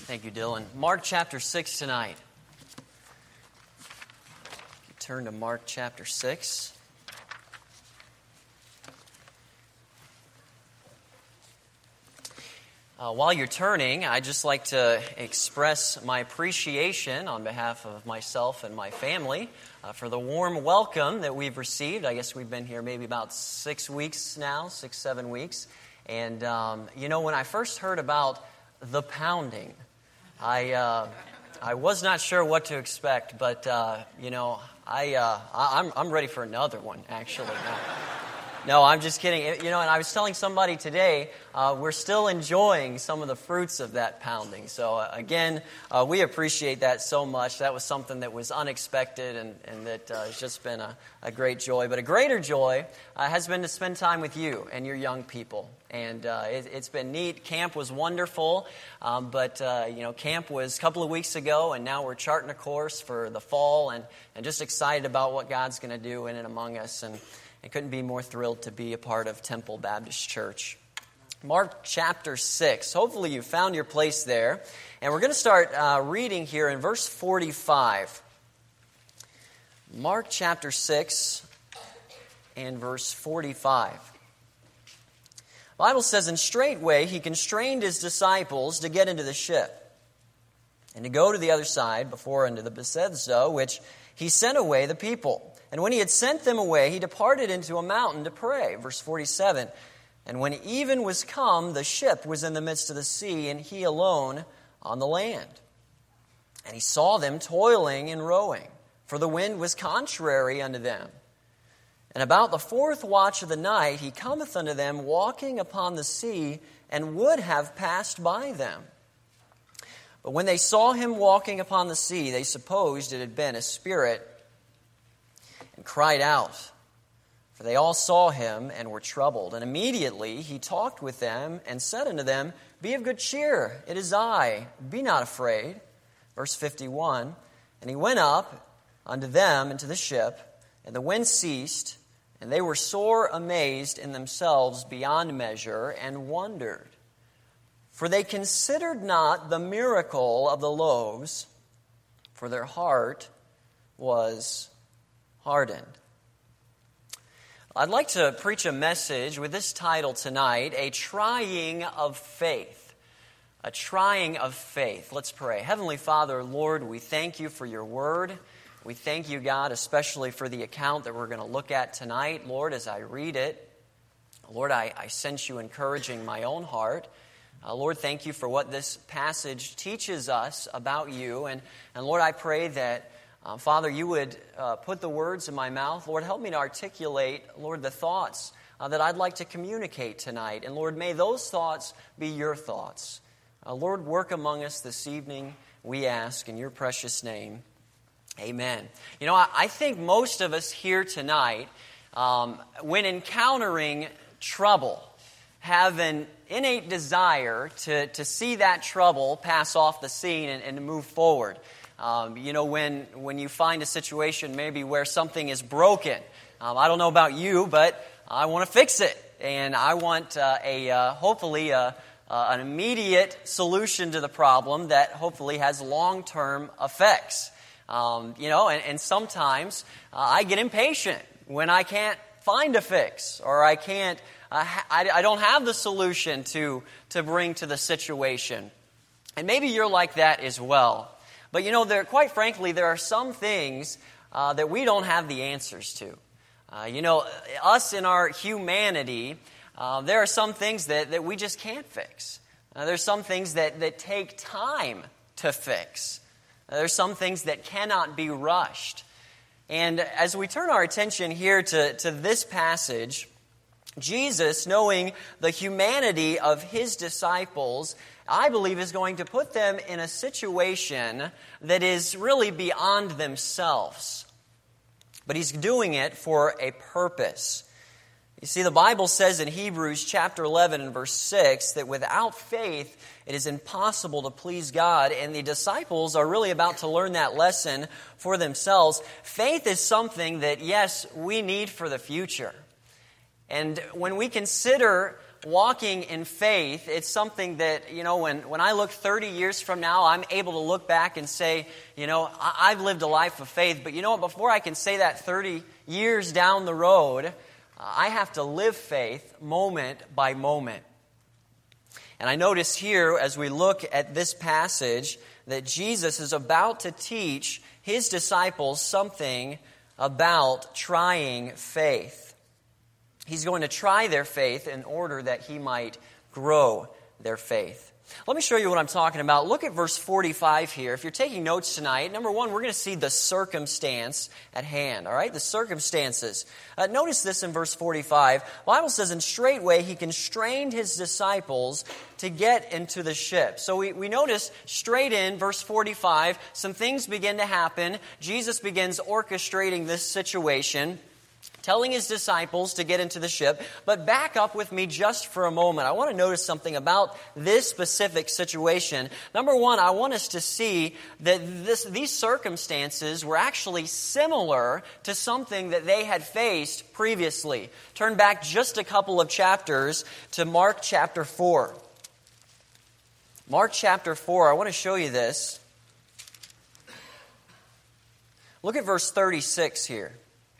Thank you, Dylan. Mark chapter 6 tonight. Turn to Mark chapter 6. While you're turning, I'd just like to express my appreciation on behalf of myself and my family for the warm welcome that we've received. I guess we've been here maybe about 6 weeks now, 7 weeks. And, when I first heard about the pounding, I was not sure what to expect, but, I'm ready for another one, actually. No, I'm just kidding. And I was telling somebody today, we're still enjoying some of the fruits of that pounding. So, again, we appreciate that so much. That was something that was unexpected and that has just been a great joy. But a greater joy has been to spend time with you and your young people. And it's been neat. Camp was wonderful, but camp was a couple of weeks ago, and now we're charting a course for the fall and just excited about what God's going to do in and among us. And I couldn't be more thrilled to be a part of Temple Baptist Church. Mark chapter 6. Hopefully you found your place there. And we're going to start reading here in verse 45. Mark chapter 6 and verse 45. The Bible says, "And straightway he constrained his disciples to get into the ship, and to go to the other side before unto the Bethsaida, which he sent away the people. And when he had sent them away, he departed into a mountain to pray." Verse 47, "And when even was come, the ship was in the midst of the sea, and he alone on the land. And he saw them toiling and rowing, for the wind was contrary unto them. And about the fourth watch of the night, he cometh unto them walking upon the sea, and would have passed by them. But when they saw him walking upon the sea, they supposed it had been a spirit, and cried out. For they all saw him and were troubled. And immediately he talked with them and said unto them, Be of good cheer, it is I, be not afraid." Verse 51, "And he went up unto them into the ship, and the wind ceased, and they were sore amazed in themselves beyond measure, and wondered. For they considered not the miracle of the loaves, for their heart was hardened." I'd like to preach a message with this title tonight, A Trying of Faith. A trying of faith. Let's pray. Heavenly Father, Lord, we thank you for your word. We thank you, God, especially for the account that we're going to look at tonight. Lord, as I read it, Lord, I sense you encouraging my own heart. Lord, thank you for what this passage teaches us about you. And Lord, I pray that Father, you would put the words in my mouth. Lord, help me to articulate, Lord, the thoughts that I'd like to communicate tonight. And Lord, may those thoughts be your thoughts. Lord, work among us this evening, we ask, in your precious name. Amen. I think most of us here tonight, when encountering trouble, have an innate desire to see that trouble pass off the scene and to move forward. When you find a situation maybe where something is broken, I don't know about you, but I want to fix it. And I want hopefully an immediate solution to the problem that hopefully has long-term effects. And sometimes I get impatient when I can't find a fix, or I can't, I don't have the solution to bring to the situation. And maybe you're like that as well. But quite frankly, there are some things that we don't have the answers to. Us in our humanity, there are some things that we just can't fix. There's some things that take time to fix. There's some things that cannot be rushed. And as we turn our attention here to this passage, Jesus, knowing the humanity of his disciples, I believe is going to put them in a situation that is really beyond themselves. But he's doing it for a purpose. You see, the Bible says in Hebrews chapter 11 and verse 6 that without faith it is impossible to please God. And the disciples are really about to learn that lesson for themselves. Faith is something that, yes, we need for the future. And when we consider walking in faith, it's something that, when I look 30 years from now, I'm able to look back and say, I've lived a life of faith. But you know what? Before I can say that 30 years down the road, I have to live faith moment by moment. And I notice here, as we look at this passage, that Jesus is about to teach his disciples something about trying faith. He's going to try their faith in order that he might grow their faith. Let me show you what I'm talking about. Look at verse 45 here. If you're taking notes tonight, number one, we're going to see the circumstance at hand. All right, the circumstances. Notice this in verse 45. The Bible says, and straightway he constrained his disciples to get into the ship. So we notice straight in verse 45, some things begin to happen. Jesus begins orchestrating this situation, telling his disciples to get into the ship. But back up with me just for a moment. I want to notice something about this specific situation. Number one, I want us to see that these circumstances were actually similar to something that they had faced previously. Turn back just a couple of chapters to Mark chapter 4. Mark chapter 4, I want to show you this. Look at verse 36 here.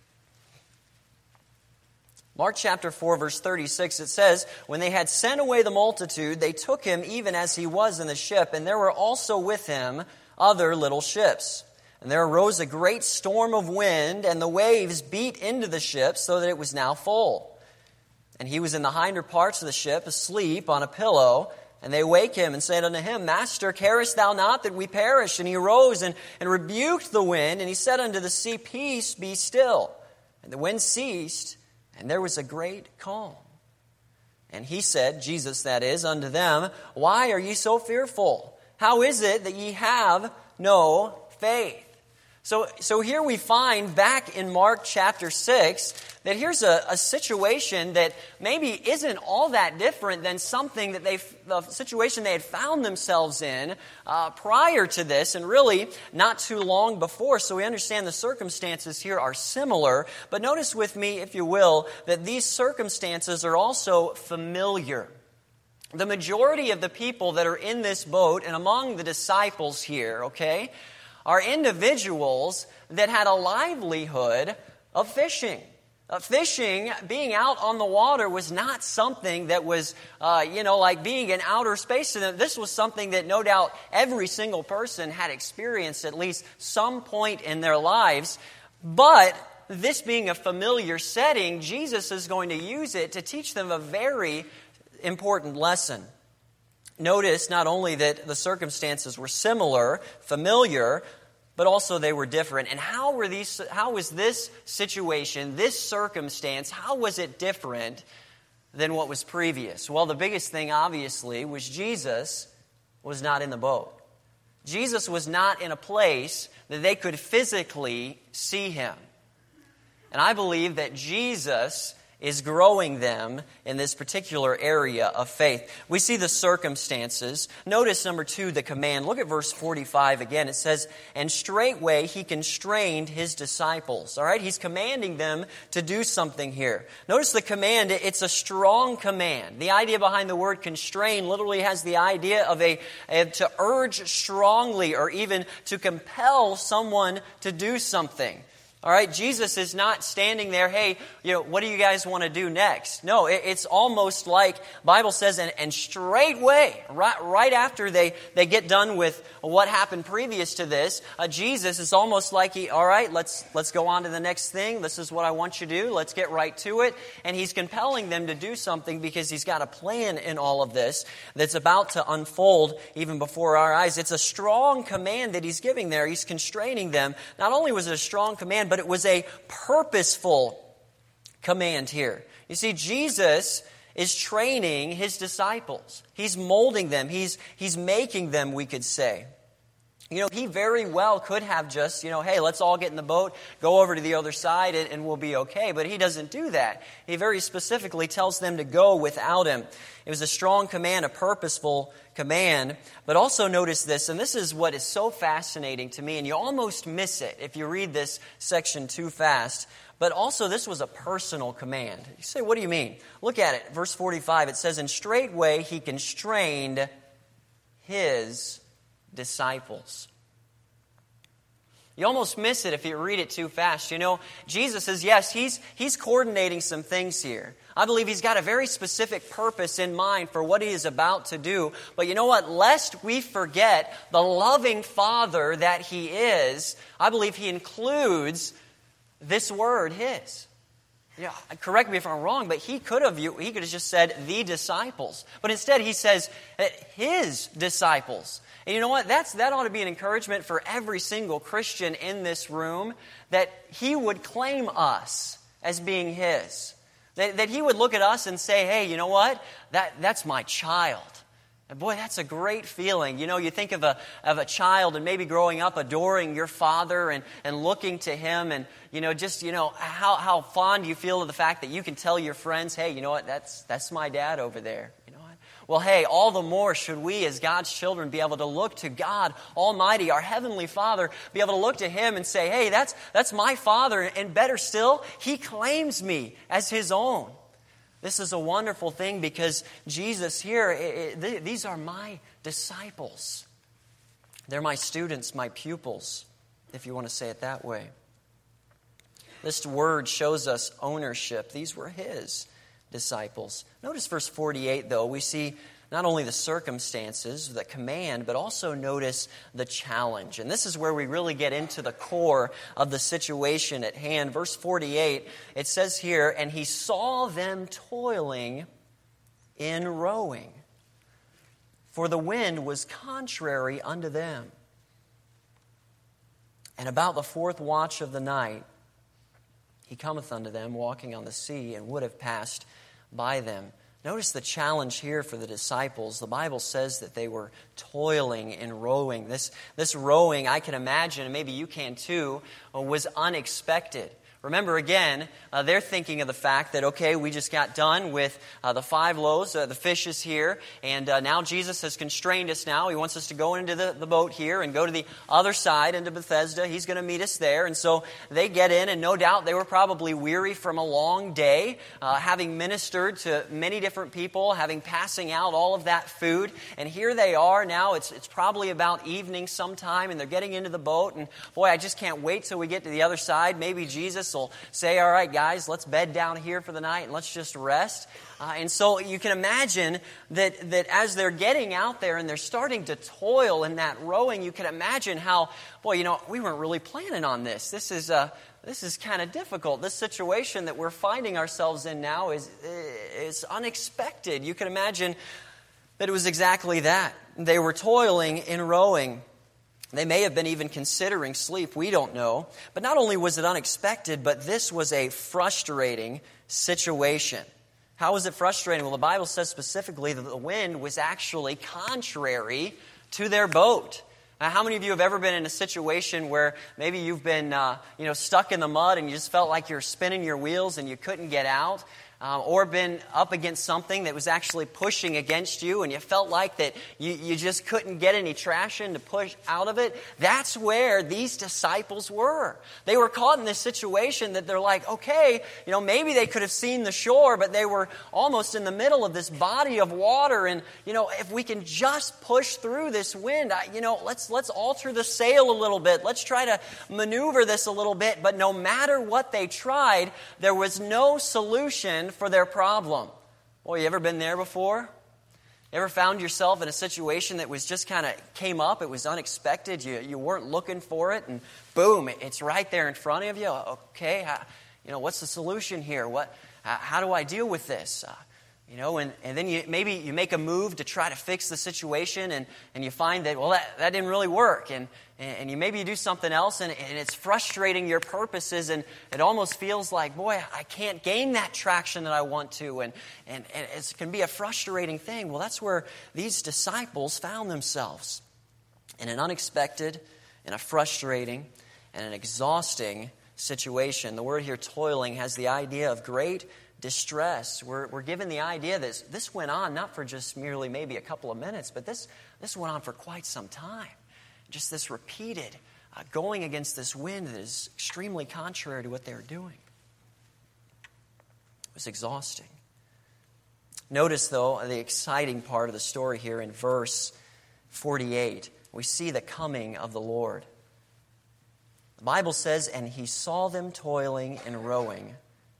Mark chapter 4, verse 36, it says, when they had sent away the multitude, they took him even as he was in the ship, and there were also with him other little ships. And there arose a great storm of wind, and the waves beat into the ship, so that it was now full. And he was in the hinder parts of the ship, asleep on a pillow. And they wake him and said unto him, Master, carest thou not that we perish? And he arose and rebuked the wind, and he said unto the sea, Peace, be still. And the wind ceased, and there was a great calm. And he said, Jesus that is, unto them, Why are ye so fearful? How is it that ye have no faith? So here we find back in Mark chapter 6 that here's a situation that maybe isn't all that different than something that the situation they had found themselves in prior to this, and really not too long before. So we understand the circumstances here are similar. But notice with me, if you will, that these circumstances are also familiar. The majority of the people that are in this boat and among the disciples here, okay, are individuals that had a livelihood of fishing. Fishing, being out on the water, was not something that was, like being in outer space to them. This was something that no doubt every single person had experienced at least some point in their lives. But this being a familiar setting, Jesus is going to use it to teach them a very important lesson. Notice not only that the circumstances were similar, familiar, but also they were different. And how was this situation, this circumstance, how was it different than what was previous? Well, the biggest thing, obviously, was Jesus was not in the boat. Jesus was not in a place that they could physically see him. And I believe that Jesus is growing them in this particular area of faith. We see the circumstances. Notice, number two, the command. Look at verse 45 again. It says, and straightway he constrained his disciples. All right, he's commanding them to do something here. Notice the command, it's a strong command. The idea behind the word constrain literally has the idea of to urge strongly or even to compel someone to do something. All right, Jesus is not standing there, hey, what do you guys want to do next? No, it's almost like Bible says, and straightway, right after they get done with what happened previous to this, Jesus is almost like all right, let's go on to the next thing. This is what I want you to do. Let's get right to it. And he's compelling them to do something because he's got a plan in all of this that's about to unfold even before our eyes. It's a strong command that he's giving there. He's constraining them. Not only was it a strong command, but it was a purposeful command here. You see, Jesus is training his disciples. He's molding them. He's making them, we could say. He very well could have just, hey, let's all get in the boat, go over to the other side, and we'll be okay. But he doesn't do that. He very specifically tells them to go without him. It was a strong command, a purposeful command. But also notice this, and this is what is so fascinating to me, and you almost miss it if you read this section too fast. But also this was a personal command. You say, what do you mean? Look at it. Verse 45, it says, and straightway he constrained his disciples. You almost miss it if you read it too fast. Jesus is, yes, he's coordinating some things here. I believe he's got a very specific purpose in mind for what he is about to do. But you know what? Lest we forget the loving Father that he is, I believe he includes this word, his. Correct me if I'm wrong, but he could have just said the disciples. But instead he says his disciples. And you know what? That ought to be an encouragement for every single Christian in this room, that he would claim us as being his. That he would look at us and say, hey, you know what? That's my child. And boy, that's a great feeling. You think of a child and maybe growing up adoring your father and looking to him, and how fond you feel of the fact that you can tell your friends, hey, you know what? That's my dad over there. Well, hey, all the more should we as God's children be able to look to God Almighty, our Heavenly Father, be able to look to him and say, hey, that's my Father, and better still, he claims me as his own. This is a wonderful thing because Jesus here, these are my disciples. They're my students, my pupils, if you want to say it that way. This word shows us ownership. These were his disciples. Notice verse 48, though. We see not only the circumstances, the command, but also notice the challenge. And this is where we really get into the core of the situation at hand. Verse 48, it says here, and he saw them toiling in rowing, for the wind was contrary unto them. And about the fourth watch of the night, he cometh unto them, walking on the sea, and would have passed by them. Notice the challenge here for the disciples. The Bible says that they were toiling in rowing. This rowing, I can imagine, and maybe you can too, was unexpected. Remember again, they're thinking of the fact that, okay, we just got done with the 5 loaves, the fish is here, and now Jesus has constrained us now. He wants us to go into the boat here and go to the other side, into Bethesda. He's going to meet us there. And so they get in, and no doubt they were probably weary from a long day, having ministered to many different people, having passing out all of that food. And here they are now. It's probably about evening sometime, and they're getting into the boat. And boy, I just can't wait till we get to the other side. Maybe Jesus will say, all right, guys, let's bed down here for the night and let's just rest. And so you can imagine that as they're getting out there and they're starting to toil in that rowing, you can imagine how, boy, we weren't really planning on this. This is kind of difficult. This situation that we're finding ourselves in now is unexpected. You can imagine that it was exactly that. They were toiling in rowing. They may have been even considering sleep. We don't know. But not only was it unexpected, but this was a frustrating situation. How was it frustrating? Well, the Bible says specifically that the wind was actually contrary to their boat. Now, how many of you have ever been in a situation where maybe you've been stuck in the mud and you just felt like you're spinning your wheels and you couldn't get out? Or been up against something that was actually pushing against you and you felt like that you just couldn't get any traction to push out of it? That's where these disciples were. They were caught in this situation that they're like, okay, maybe they could have seen the shore, but they were almost in the middle of this body of water. And, if we can just push through this wind, let's alter the sail a little bit. Let's try to maneuver this a little bit. But no matter what they tried, there was no solution for their problem. Boy, you ever been there before? You ever found yourself in a situation that was just kind of came up? It was unexpected. You weren't looking for it, and boom, it's right there in front of you. Okay, what's the solution here? How do I deal with this? And then maybe you make a move to try to fix the situation, and you find that, well, that didn't really work. And maybe you do something else, and it's frustrating your purposes, and it almost feels like, boy, I can't gain that traction that I want to, and it can be a frustrating thing. Well, that's where these disciples found themselves. In an unexpected and a frustrating and an exhausting situation, the word here, toiling, has the idea of great distress. We're given the idea that this went on not for just merely maybe a couple of minutes, but this went on for quite some time. Just this repeated going against this wind that is extremely contrary to what they were doing. It was exhausting. Notice, though, the exciting part of the story here in verse 48. We see the coming of the Lord. The Bible says, "And he saw them toiling and rowing.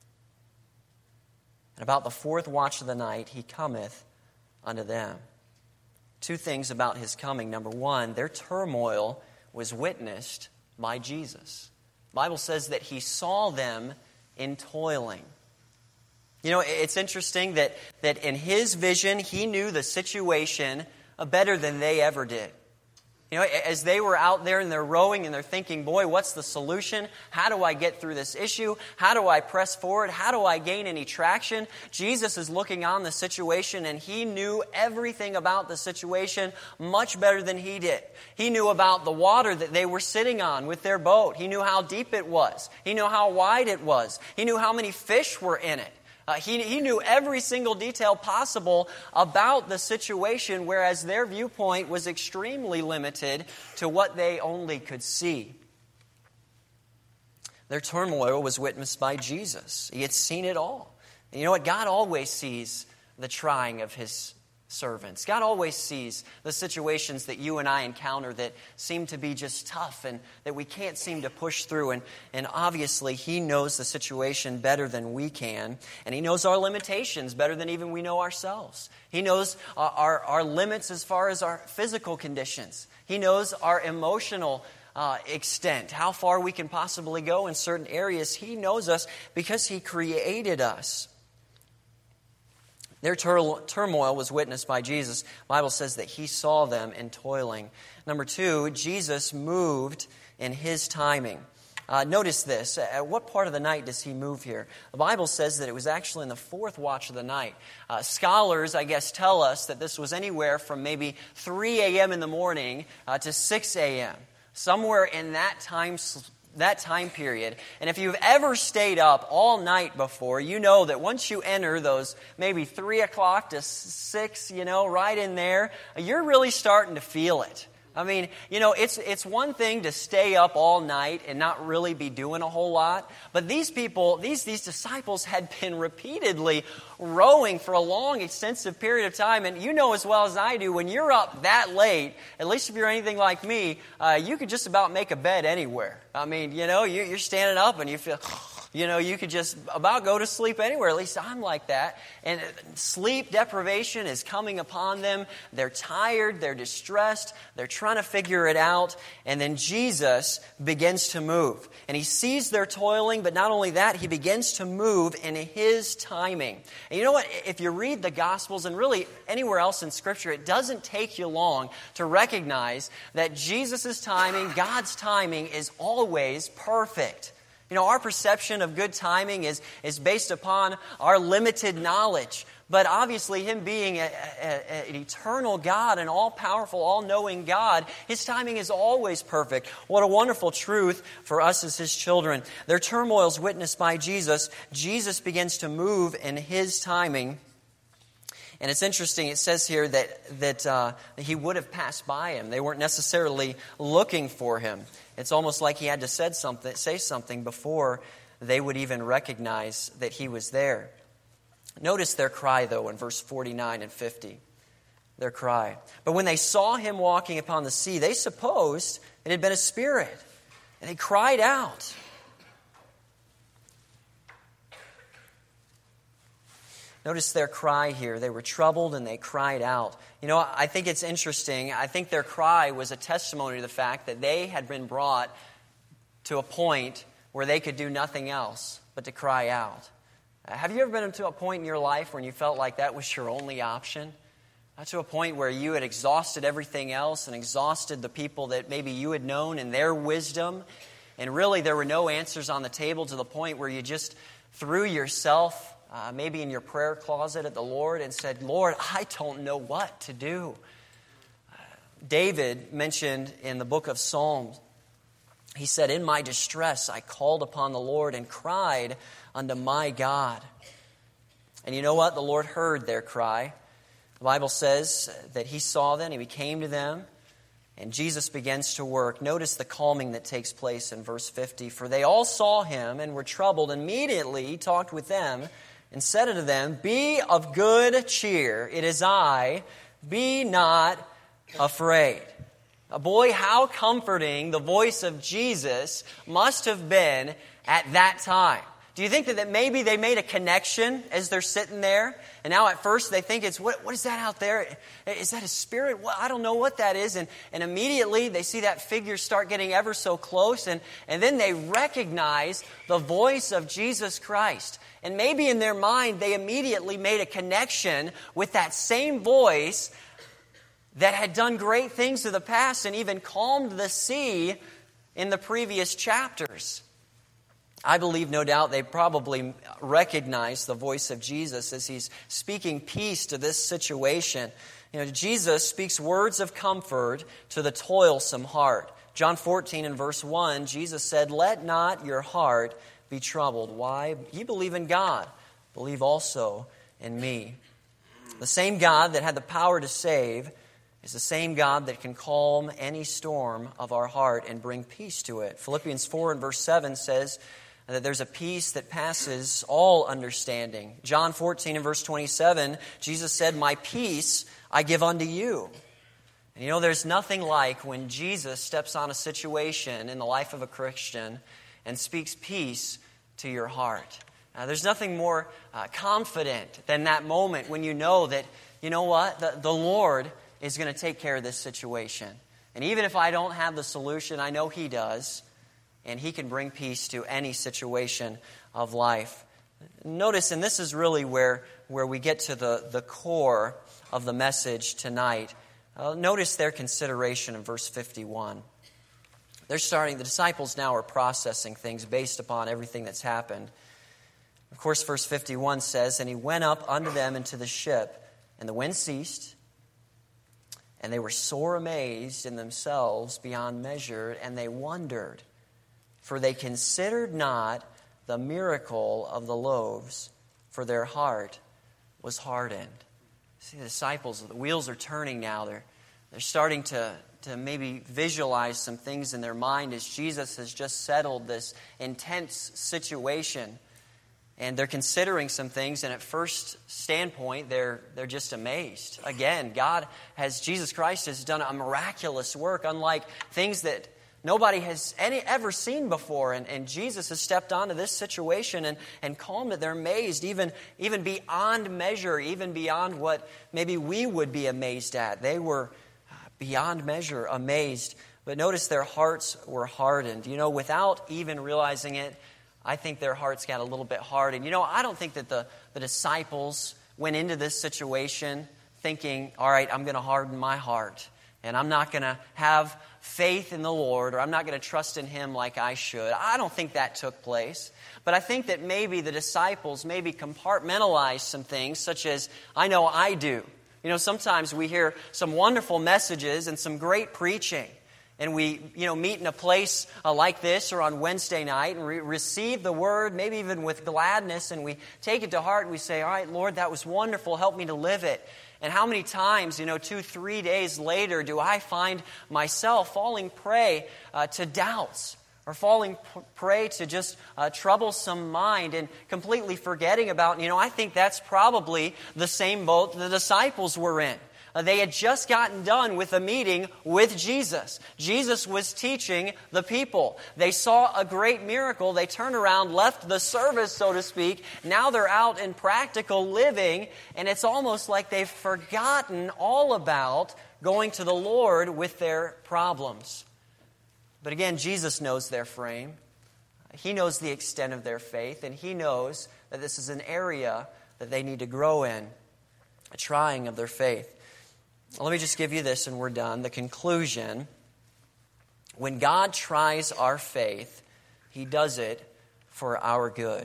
And about the fourth watch of the night, he cometh unto them." Two things about his coming. Number one, their turmoil was witnessed by Jesus. The Bible says that he saw them in toiling. You know, it's interesting that in his vision, he knew the situation better than they ever did. You know, as they were out there and they're rowing and they're thinking, boy, what's the solution? How do I get through this issue? How do I press forward? How do I gain any traction? Jesus is looking on the situation, and he knew everything about the situation much better than he did. He knew about the water that they were sitting on with their boat. He knew how deep it was. He knew how wide it was. He knew how many fish were in it. He knew every single detail possible about the situation, whereas their viewpoint was extremely limited to what they only could see. Their turmoil was witnessed by Jesus. He had seen it all. And you know what? God always sees the trying of his servants. God always sees the situations that you and I encounter that seem to be just tough and that we can't seem to push through. And obviously, he knows the situation better than we can. And he knows our limitations better than even we know ourselves. He knows our limits as far as our physical conditions. He knows our emotional extent, how far we can possibly go in certain areas. He knows us because he created us. Their turmoil was witnessed by Jesus. The Bible says that he saw them in toiling. Number two, Jesus moved in his timing. Notice this. At what part of the night does he move here? The Bible says that it was actually in the fourth watch of the night. Scholars, I guess, tell us that this was anywhere from maybe 3 a.m. in the morning to 6 a.m. Somewhere in that time period. And if you've ever stayed up all night before, you know that once you enter those maybe 3 o'clock to 6, right in there, you're really starting to feel it. I mean, it's one thing to stay up all night and not really be doing a whole lot. But these people, these disciples had been repeatedly rowing for a long, extensive period of time. And you know as well as I do, when you're up that late, at least if you're anything like me, you could just about make a bed anywhere. I mean, you're standing up and you feel... you could just about go to sleep anywhere. At least I'm like that. And sleep deprivation is coming upon them. They're tired. They're distressed. They're trying to figure it out. And then Jesus begins to move. And he sees their toiling, but not only that, he begins to move in his timing. And you know what? If you read the Gospels and really anywhere else in Scripture, it doesn't take you long to recognize that Jesus' timing, God's timing, is always perfect. Our perception of good timing is based upon our limited knowledge. But obviously, him being an eternal God, an all-powerful, all-knowing God, his timing is always perfect. What a wonderful truth for us as his children. Their turmoil is witnessed by Jesus. Jesus begins to move in his timing. And it's interesting, it says here that he would have passed by him. They weren't necessarily looking for him. It's almost like he had to say something before they would even recognize that he was there. Notice their cry, though, in verse 49 and 50. Their cry. But when they saw him walking upon the sea, they supposed it had been a spirit. And they cried out. Notice their cry here. They were troubled and they cried out. I think it's interesting. I think their cry was a testimony to the fact that they had been brought to a point where they could do nothing else but to cry out. Have you ever been to a point in your life when you felt like that was your only option? To a point where you had exhausted everything else and exhausted the people that maybe you had known and their wisdom, and really there were no answers on the table, to the point where you just threw yourself maybe in your prayer closet at the Lord and said, Lord, I don't know what to do. David mentioned in the book of Psalms, he said, "In my distress I called upon the Lord and cried unto my God." And you know what? The Lord heard their cry. The Bible says that He saw them, He came to them, and Jesus begins to work. Notice the calming that takes place in verse 50. "For they all saw Him and were troubled. Immediately He talked with them and said unto them, Be of good cheer, it is I, be not afraid." Boy, how comforting the voice of Jesus must have been at that time. Do you think that maybe they made a connection as they're sitting there? And now at first they think it's, what is that out there? Is that a spirit? Well, I don't know what that is. And immediately they see that figure start getting ever so close. And then they recognize the voice of Jesus Christ. And maybe in their mind they immediately made a connection with that same voice that had done great things in the past and even calmed the sea in the previous chapters. I believe, no doubt, they probably recognized the voice of Jesus as He's speaking peace to this situation. Jesus speaks words of comfort to the toilsome heart. John 14 and verse 1, Jesus said, "Let not your heart be troubled." Why? "Ye believe in God, believe also in me." The same God that had the power to save is the same God that can calm any storm of our heart and bring peace to it. Philippians 4 and verse 7 says that there's a peace that passes all understanding. John 14 and verse 27, Jesus said, "My peace I give unto you." And there's nothing like when Jesus steps on a situation in the life of a Christian and speaks peace to your heart. There's nothing more confident than that moment when you know that, the Lord is going to take care of this situation. And even if I don't have the solution, I know He does. And He can bring peace to any situation of life. Notice, and this is really where we get to the core of the message tonight. Notice their consideration in verse 51. The disciples now are processing things based upon everything that's happened. Of course, verse 51 says, "And He went up unto them into the ship, and the wind ceased, and they were sore amazed in themselves beyond measure, and they wondered, for they considered not the miracle of the loaves, for their heart was hardened." See, the disciples, the wheels are turning now. They're starting to maybe visualize some things in their mind as Jesus has just settled this intense situation. And they're considering some things, and at first standpoint, they're just amazed. Again, Jesus Christ has done a miraculous work, unlike things that nobody has ever seen before. And Jesus has stepped onto this situation and calmed it. They're amazed, even beyond measure, even beyond what maybe we would be amazed at. They were beyond measure amazed. But notice their hearts were hardened. Without even realizing it, I think their hearts got a little bit hard. And I don't think that the disciples went into this situation thinking, all right, I'm going to harden my heart. And I'm not going to have faith in the Lord, or I'm not going to trust in Him like I should. I don't think that took place. But I think that maybe the disciples maybe compartmentalized some things, such as, I know I do. Sometimes we hear some wonderful messages and some great preaching. And we, meet in a place like this or on Wednesday night and receive the Word, maybe even with gladness, and we take it to heart and we say, all right, Lord, that was wonderful. Help me to live it. And how many times, 2-3 days later, do I find myself falling prey to doubts or falling prey to just a troublesome mind and completely forgetting about, I think that's probably the same boat the disciples were in. They had just gotten done with a meeting with Jesus. Jesus was teaching the people. They saw a great miracle. They turned around, left the service, so to speak. Now they're out in practical living, and it's almost like they've forgotten all about going to the Lord with their problems. But again, Jesus knows their frame. He knows the extent of their faith, and He knows that this is an area that they need to grow in, a trying of their faith. Let me just give you this and we're done. The conclusion: when God tries our faith, He does it for our good.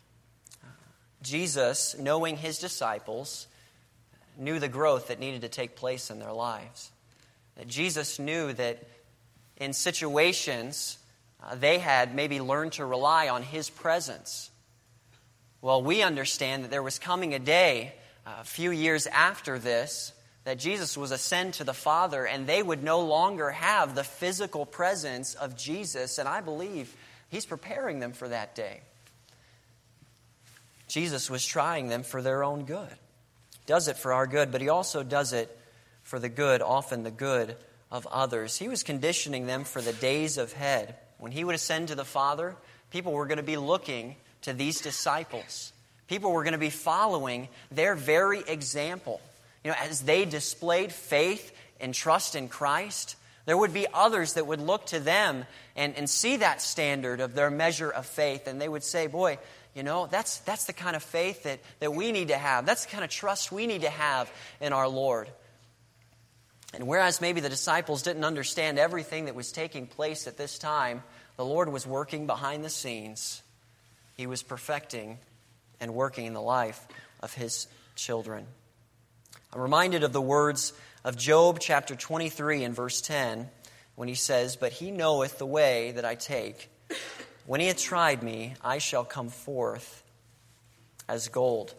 Jesus, knowing His disciples, knew the growth that needed to take place in their lives. That Jesus knew that in situations they had maybe learned to rely on His presence. Well, we understand that there was coming a day, a few years after this, that Jesus was ascend to the Father, and they would no longer have the physical presence of Jesus. And I believe He's preparing them for that day. Jesus was trying them for their own good. He does it for our good, but He also does it for the good, often the good of others. He was conditioning them for the days ahead. When He would ascend to the Father, people were going to be looking to these disciples. People were going to be following their very example. As they displayed faith and trust in Christ, there would be others that would look to them and see that standard of their measure of faith. And they would say, boy, that's the kind of faith that we need to have. That's the kind of trust we need to have in our Lord. And whereas maybe the disciples didn't understand everything that was taking place at this time, the Lord was working behind the scenes. He was perfecting and working in the life of His children. I'm reminded of the words of Job chapter 23 and verse 10 when he says, "But He knoweth the way that I take. When He hath tried me, I shall come forth as gold."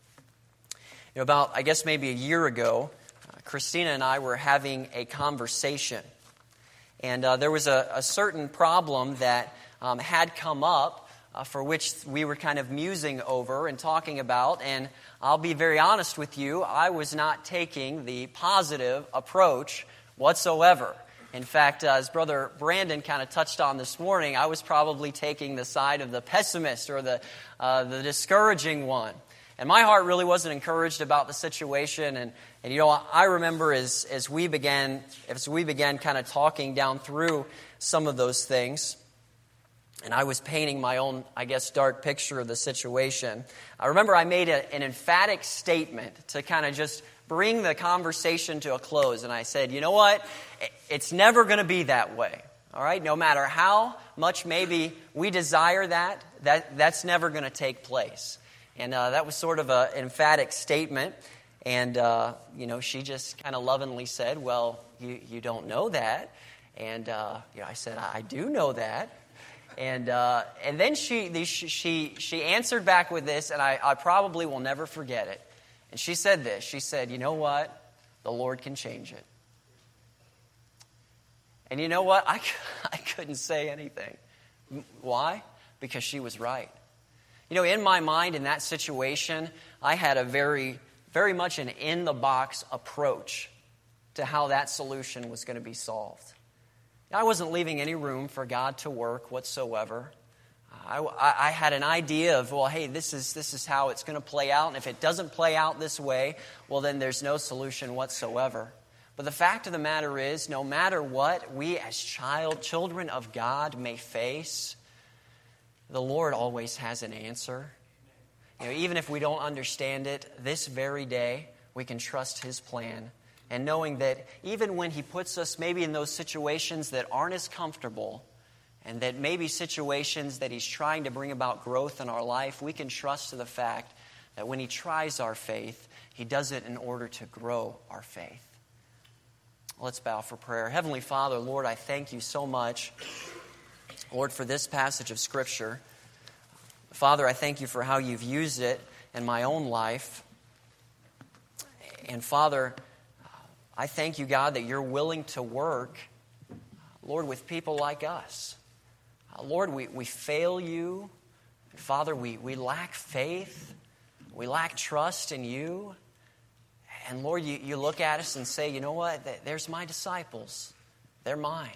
About, I guess maybe a year ago, Christina and I were having a conversation. And there was a certain problem that had come up for which we were kind of musing over and talking about. And I'll be very honest with you, I was not taking the positive approach whatsoever. In fact, as Brother Brandon kind of touched on this morning, I was probably taking the side of the pessimist or the discouraging one. And my heart really wasn't encouraged about the situation. And I remember as we began kind of talking down through some of those things, and I was painting my own, I guess, dark picture of the situation. I remember I made an emphatic statement to kind of just bring the conversation to a close. And I said, you know what? It's never going to be that way. All right? No matter how much maybe we desire that's never going to take place. And that was sort of an emphatic statement. And, she just kind of lovingly said, well, you don't know that. And I said, I do know that. And then she answered back with this, and I probably will never forget it. And she said this. She said, you know what? The Lord can change it. And you know what? I couldn't say anything. Why? Because she was right. In my mind, in that situation, I had a very, very much an in-the-box approach to how that solution was going to be solved. I wasn't leaving any room for God to work whatsoever. I had an idea of, well, hey, this is how it's going to play out. And if it doesn't play out this way, well, then there's no solution whatsoever. But the fact of the matter is, no matter what we as children of God may face, the Lord always has an answer. Even if we don't understand it, this very day, we can trust His plan. And knowing that even when He puts us maybe in those situations that aren't as comfortable, and that maybe situations that He's trying to bring about growth in our life, we can trust to the fact that when He tries our faith, He does it in order to grow our faith. Let's bow for prayer. Heavenly Father, Lord, I thank You so much, Lord, for this passage of Scripture. Father, I thank You for how You've used it in my own life. And Father, I thank You, God, that You're willing to work, Lord, with people like us. Lord, we fail You. Father, we lack faith. We lack trust in You. And Lord, you look at us and say, you know what? There's my disciples. They're mine.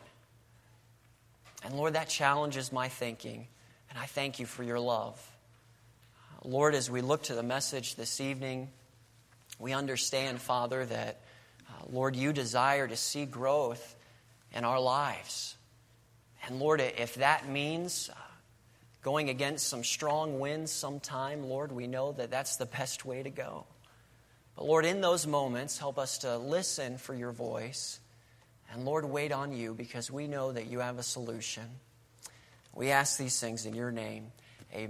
And Lord, that challenges my thinking. And I thank You for Your love. Lord, as we look to the message this evening, we understand, Father, that, Lord, You desire to see growth in our lives. And Lord, if that means going against some strong winds sometime, Lord, we know that that's the best way to go. But Lord, in those moments, help us to listen for Your voice. And Lord, wait on You because we know that You have a solution. We ask these things in Your name.